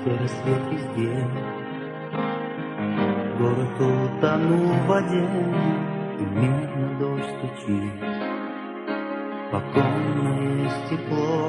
рассвет везде. Город утонул в воде, и медно дождь стучит. Покойное стекло,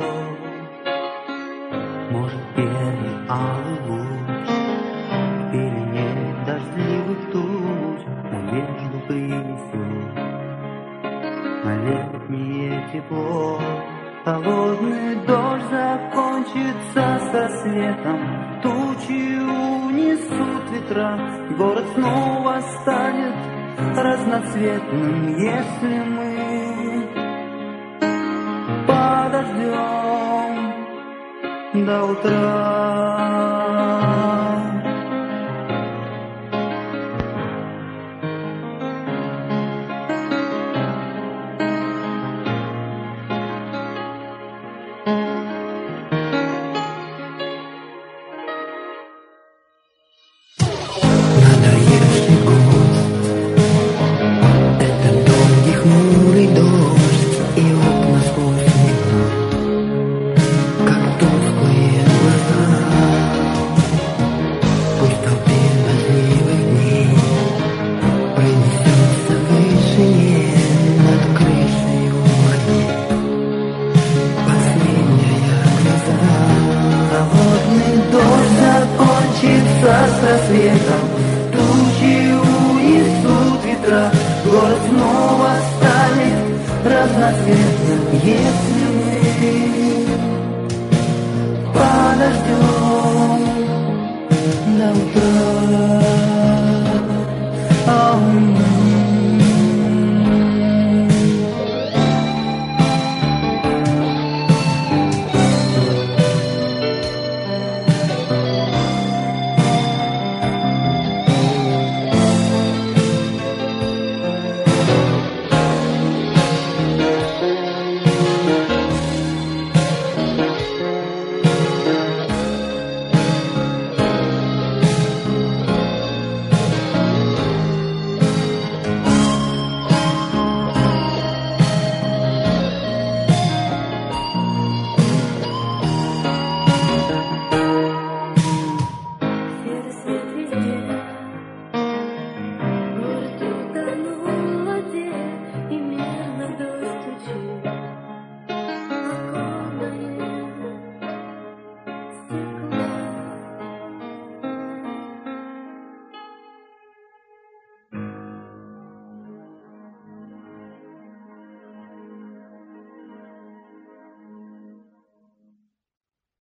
может, первый алый луч в пелене дождливых туч надежду принесет на летнее тепло. Холодный дождь закончится с рассветом, тучи унесут ветра, город снова станет разноцветным, если мы подождем до утра.